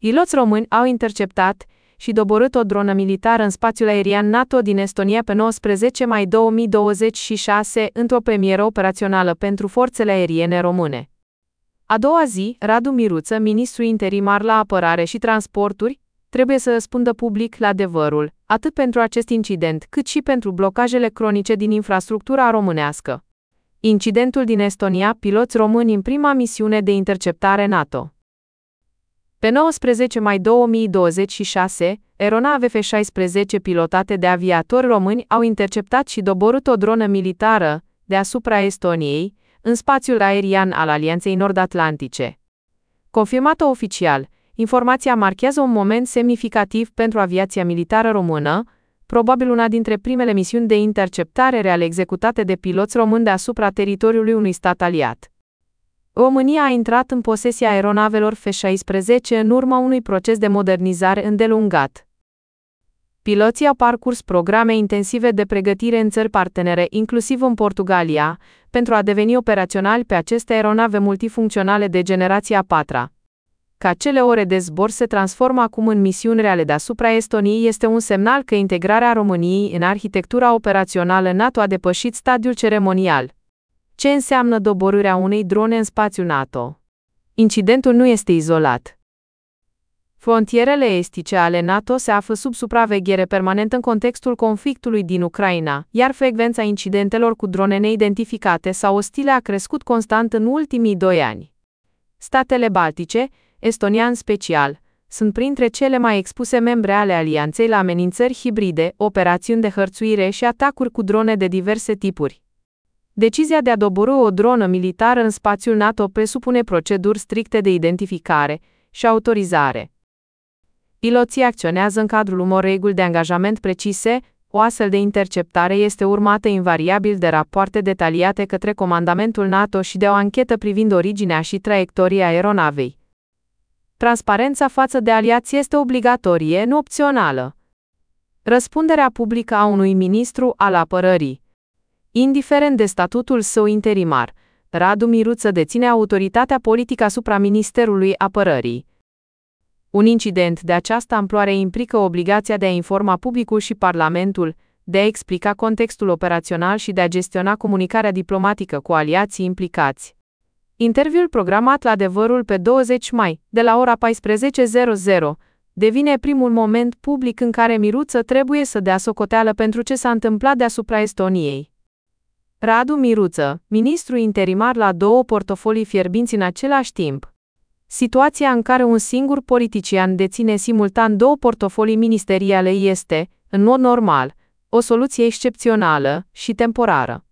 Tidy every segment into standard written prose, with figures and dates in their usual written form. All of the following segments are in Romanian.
Piloți români au interceptat și doborât o dronă militară în spațiul aerian NATO din Estonia pe 19 mai 2026, într-o premieră operațională pentru forțele aeriene române. A doua zi, Radu Miruță, ministru interimar la apărare și transporturi, trebuie să răspundă public la adevărul, atât pentru acest incident, cât și pentru blocajele cronice din infrastructura românească. Incidentul din Estonia, piloți români în prima misiune de interceptare NATO. Pe 19 mai 2026, aeronave F-16 pilotate de aviatori români au interceptat și doborât o dronă militară deasupra Estoniei, în spațiul aerian al Alianței Nord-Atlantice. Confirmată oficial, informația marchează un moment semnificativ pentru aviația militară română, probabil una dintre primele misiuni de interceptare reale executate de piloți români deasupra teritoriului unui stat aliat. România a intrat în posesia aeronavelor F-16 în urma unui proces de modernizare îndelungat. Piloții au parcurs programe intensive de pregătire în țări partenere, inclusiv în Portugalia, pentru a deveni operaționali pe aceste aeronave multifuncționale de generația a patra. Că acele ore de zbor se transformă acum în misiuni reale deasupra Estoniei este un semnal că integrarea României în arhitectura operațională NATO a depășit stadiul ceremonial. Ce înseamnă doborârea unei drone în spațiul NATO? Incidentul nu este izolat. Frontierele estice ale NATO se află sub supraveghere permanentă în contextul conflictului din Ucraina, iar frecvența incidentelor cu drone neidentificate sau ostile a crescut constant în ultimii 2 ani. Statele Baltice, Estonia în special, sunt printre cele mai expuse membre ale alianței la amenințări hibride, operațiuni de hărțuire și atacuri cu drone de diverse tipuri. Decizia de a doborî o dronă militară în spațiul NATO presupune proceduri stricte de identificare și autorizare. Piloții acționează în cadrul unor reguli de angajament precise, o astfel de interceptare este urmată invariabil de rapoarte detaliate către comandamentul NATO și de o anchetă privind originea și traiectoria aeronavei. Transparența față de aliați este obligatorie, nu opțională. Răspunderea publică a unui ministru al apărării. Indiferent de statutul său interimar, Radu Miruță deține autoritatea politică asupra Ministerului Apărării. Un incident de această amploare implică obligația de a informa publicul și Parlamentul, de a explica contextul operațional și de a gestiona comunicarea diplomatică cu aliații implicați. Interviul programat la Adevărul pe 20 mai, de la ora 14:00, devine primul moment public în care Miruță trebuie să dea socoteală pentru ce s-a întâmplat deasupra Estoniei. Radu Miruță, ministru interimar la 2 portofolii fierbinți în același timp. Situația în care un singur politician deține simultan 2 portofolii ministeriale este, în mod normal, o soluție excepțională și temporară.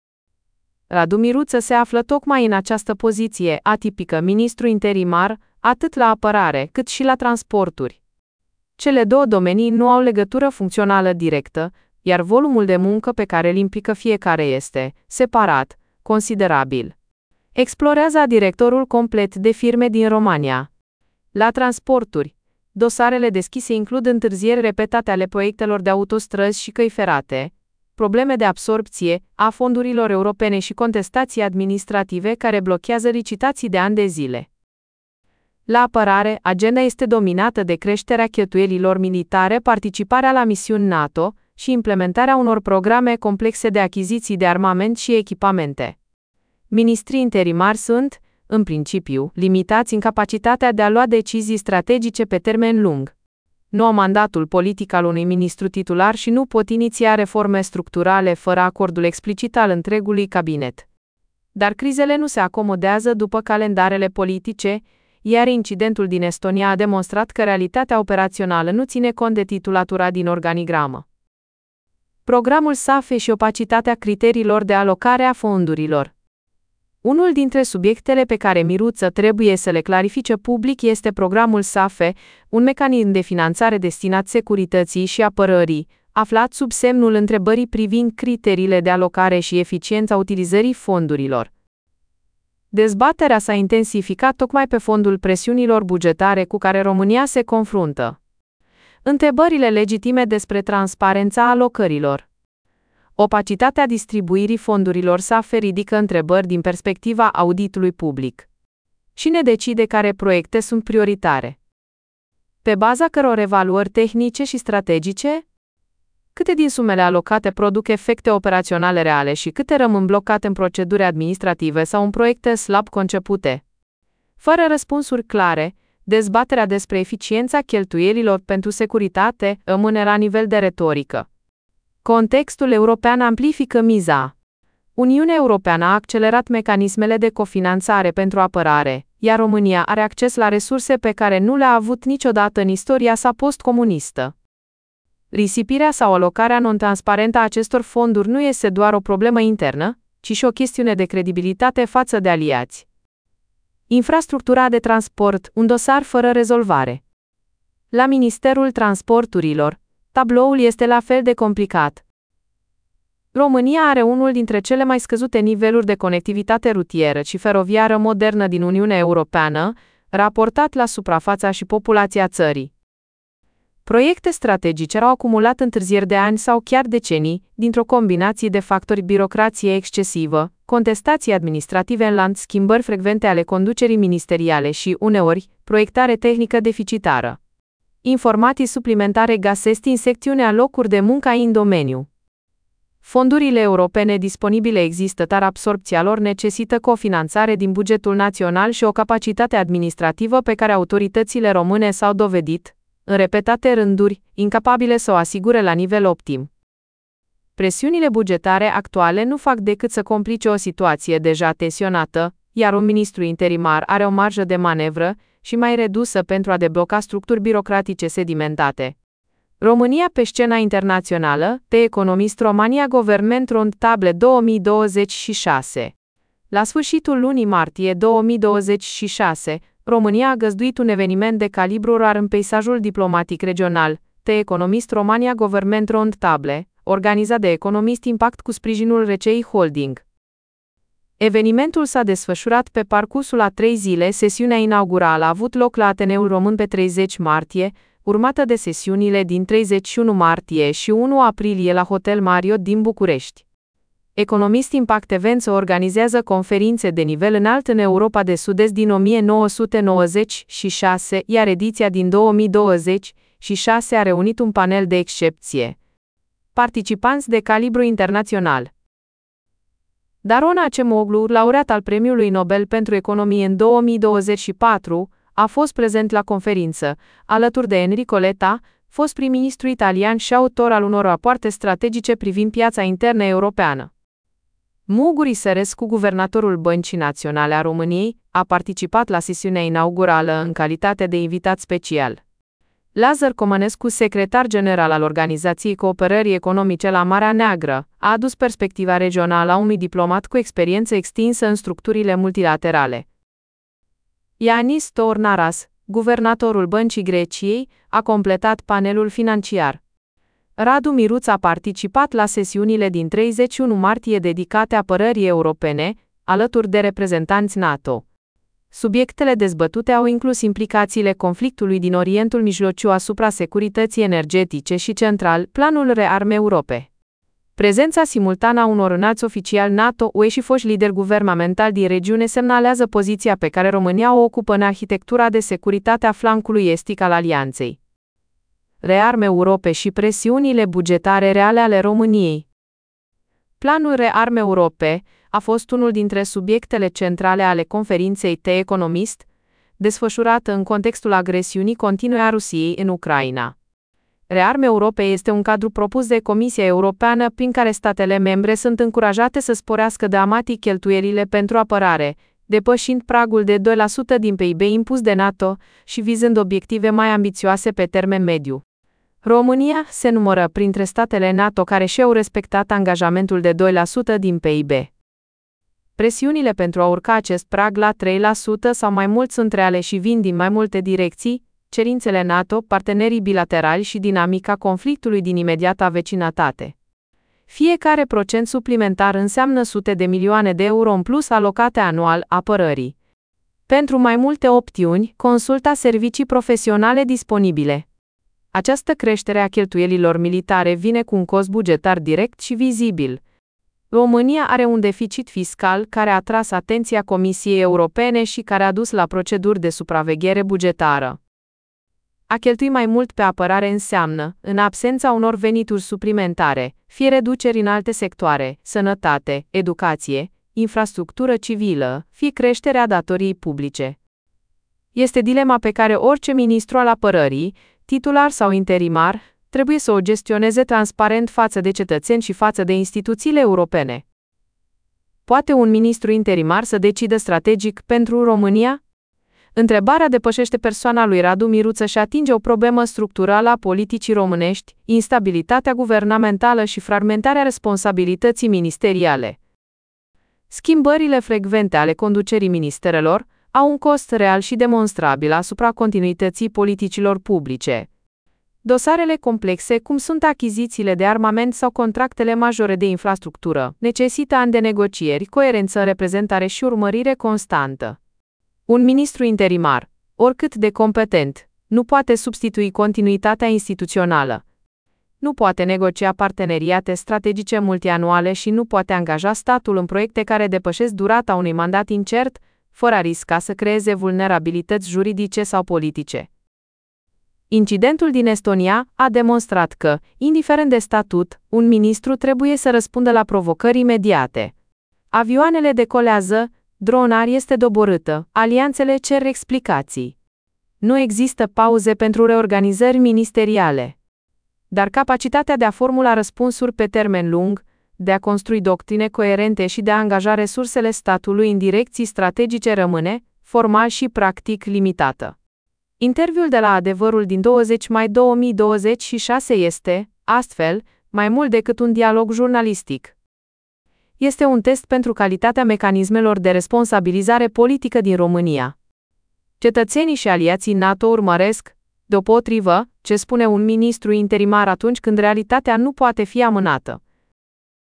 Radu Miruță se află tocmai în această poziție atipică, ministru interimar, atât la apărare cât și la transporturi. Cele 2 domenii nu au legătură funcțională directă, iar volumul de muncă pe care îl implică fiecare este, separat, considerabil. Explorează directorul complet de firme din România. La transporturi, dosarele deschise includ întârzieri repetate ale proiectelor de autostrăzi și căi ferate, probleme de absorbție a fondurilor europene și contestații administrative care blochează licitații de ani de zile. La apărare, agenda este dominată de creșterea cheltuielilor militare, participarea la misiuni NATO și implementarea unor programe complexe de achiziții de armament și echipamente. Ministrii interimari sunt, în principiu, limitați în capacitatea de a lua decizii strategice pe termen lung. Nu au mandatul politic al unui ministru titular și nu pot iniția reforme structurale fără acordul explicit al întregului cabinet. Dar crizele nu se acomodează după calendarele politice, iar incidentul din Estonia a demonstrat că realitatea operațională nu ține cont de titulatura din organigramă. Programul SAFE și opacitatea criteriilor de alocare a fondurilor. Unul dintre subiectele pe care Miruță trebuie să le clarifice public este programul SAFE, un mecanism de finanțare destinat securității și apărării, aflat sub semnul întrebării privind criteriile de alocare și eficiența utilizării fondurilor. Dezbaterea s-a intensificat tocmai pe fondul presiunilor bugetare cu care România se confruntă. Întrebările legitime despre transparența alocărilor. Opacitatea distribuirii fondurilor SAFE ridică întrebări din perspectiva auditului public. Cine decide care proiecte sunt prioritare? pe baza căror evaluări tehnice și strategice? Câte din sumele alocate produc efecte operaționale reale și câte rămân blocate în proceduri administrative sau în proiecte slab concepute? Fără răspunsuri clare, dezbaterea despre eficiența cheltuielilor pentru securitate rămâne la nivel de retorică. Contextul european amplifică miza. Uniunea Europeană a accelerat mecanismele de cofinanțare pentru apărare, iar România are acces la resurse pe care nu le-a avut niciodată în istoria sa postcomunistă. Risipirea sau alocarea non-transparentă a acestor fonduri nu este doar o problemă internă, ci și o chestiune de credibilitate față de aliați. Infrastructura de transport, un dosar fără rezolvare. La Ministerul Transporturilor, tabloul este la fel de complicat. România are unul dintre cele mai scăzute niveluri de conectivitate rutieră și feroviară modernă din Uniunea Europeană, raportat la suprafața și populația țării. Proiecte strategice au acumulat întârzieri de ani sau chiar decenii, dintr-o combinație de factori: birocrație excesivă, contestații administrative în lanț, schimbări frecvente ale conducerii ministeriale și, uneori, proiectare tehnică deficitară. Informații suplimentare găsesc în secțiunea locuri de muncă în domeniu. Fondurile europene disponibile există, dar absorbția lor necesită cofinanțare din bugetul național și o capacitate administrativă pe care autoritățile române s-au dovedit, în repetate rânduri, incapabile să o asigure la nivel optim. Presiunile bugetare actuale nu fac decât să complice o situație deja tensionată, iar un ministru interimar are o marjă de manevră și mai redusă pentru a debloca structuri birocratice sedimentate. România pe scena internațională, The Economist Romania Government Roundtable 2026. La sfârșitul lunii martie 2026, România a găzduit un eveniment de calibru rar în peisajul diplomatic regional, The Economist Romania Government Roundtable, organizat de Economist Impact cu sprijinul RCI Holding. Evenimentul s-a desfășurat pe parcursul a 3 zile. Sesiunea inaugurală a avut loc la Ateneul Român pe 30 martie, urmată de sesiunile din 31 martie și 1 aprilie la Hotel Marriott din București. Economist Impact Events organizează conferințe de nivel înalt în Europa de Sud-Est din 1996, iar ediția din 2026 a reunit un panel de excepție. Participanți de calibru internațional. Daron Acemoglu, laureat al Premiului Nobel pentru Economie în 2024, a fost prezent la conferință, alături de Enrico Letta, fost prim-ministru italian și autor al unor rapoarte strategice privind piața internă europeană. Muguri Sărescu, guvernatorul Băncii Naționale a României, a participat la sesiunea inaugurală în calitate de invitat special. Lazar Comănescu, secretar general al Organizației Cooperării Economice la Marea Neagră, a adus perspectiva regională a unui diplomat cu experiență extinsă în structurile multilaterale. Ianis Tornaras, guvernatorul Băncii Greciei, a completat panelul financiar. Radu Miruț a participat la sesiunile din 31 martie dedicate apărării europene, alături de reprezentanți NATO. Subiectele dezbătute au inclus implicațiile conflictului din Orientul Mijlociu asupra securității energetice și central, planul Rearme Europe. Prezența simultană a unor înalți oficiali NATO, UE și foști lideri guvernamentali din regiune semnalează poziția pe care România o ocupă în arhitectura de securitate a flancului estic al alianței. Rearme Europe și presiunile bugetare reale ale României. Planul Rearme Europe a fost unul dintre subiectele centrale ale conferinței The Economist, desfășurată în contextul agresiunii continue a Rusiei în Ucraina. Rearme Europe este un cadru propus de Comisia Europeană prin care statele membre sunt încurajate să sporească dramatic cheltuielile pentru apărare, depășind pragul de 2% din PIB impus de NATO și vizând obiective mai ambițioase pe termen mediu. România se numără printre statele NATO care și-au respectat angajamentul de 2% din PIB. Presiunile pentru a urca acest prag la 3% sau mai mult sunt reale și vin din mai multe direcții: cerințele NATO, partenerii bilaterali și dinamica conflictului din imediata vecinătate. Fiecare procent suplimentar înseamnă sute de milioane de euro în plus alocate anual apărării. Pentru mai multe opțiuni, consulta servicii profesionale disponibile. Această creștere a cheltuielilor militare vine cu un cost bugetar direct și vizibil. România are un deficit fiscal care a atras atenția Comisiei Europene și care a dus la proceduri de supraveghere bugetară. A cheltui mai mult pe apărare înseamnă, în absența unor venituri suplimentare, fie reduceri în alte sectoare, sănătate, educație, infrastructură civilă, fie creșterea datoriei publice. Este dilema pe care orice ministru al apărării, titular sau interimar, trebuie să o gestioneze transparent față de cetățeni și față de instituțiile europene. Poate un ministru interimar să decidă strategic pentru România? Întrebarea depășește persoana lui Radu Miruță și atinge o problemă structurală a politicii românești, instabilitatea guvernamentală și fragmentarea responsabilității ministeriale. Schimbările frecvente ale conducerii ministerelor au un cost real și demonstrabil asupra continuității politicilor publice. Dosarele complexe, cum sunt achizițiile de armament sau contractele majore de infrastructură, necesită ani de negocieri, coerență, reprezentare și urmărire constantă. Un ministru interimar, oricât de competent, nu poate substitui continuitatea instituțională. Nu poate negocia parteneriate strategice multianuale și nu poate angaja statul în proiecte care depășesc durata unui mandat incert, fără a risca să creeze vulnerabilități juridice sau politice. Incidentul din Estonia a demonstrat că, indiferent de statut, un ministru trebuie să răspundă la provocări imediate. Avioanele decolează, Dronar este doborâtă, alianțele cer explicații. Nu există pauze pentru reorganizări ministeriale. Dar capacitatea de a formula răspunsuri pe termen lung, de a construi doctrine coerente și de a angaja resursele statului în direcții strategice rămâne, formal și practic, limitată. Interviul de la Adevărul din 20 mai 2026 este, astfel, mai mult decât un dialog jurnalistic. Este un test pentru calitatea mecanismelor de responsabilizare politică din România. Cetățenii și aliații NATO urmăresc, deopotrivă, ce spune un ministru interimar atunci când realitatea nu poate fi amânată.